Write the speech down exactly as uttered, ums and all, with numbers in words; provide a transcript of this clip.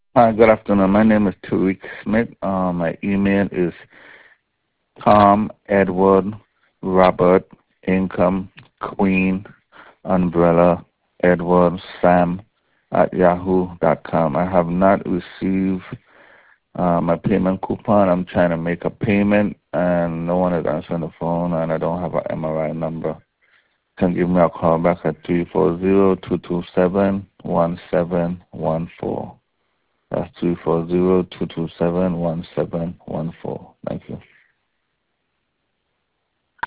Hi, good afternoon. My name is Tariq Smith. Uh, my email is Tom Edward Robert Income Queen Umbrella Edward Sam at yahoo dot com. I have not received uh, my payment coupon. I'm trying to make a payment and no one is answering the phone and I don't have an M R I number. Can give me a call back at three four zero, two two seven, one seven one four. That's three four zero, two two seven, one seven one four. Thank you.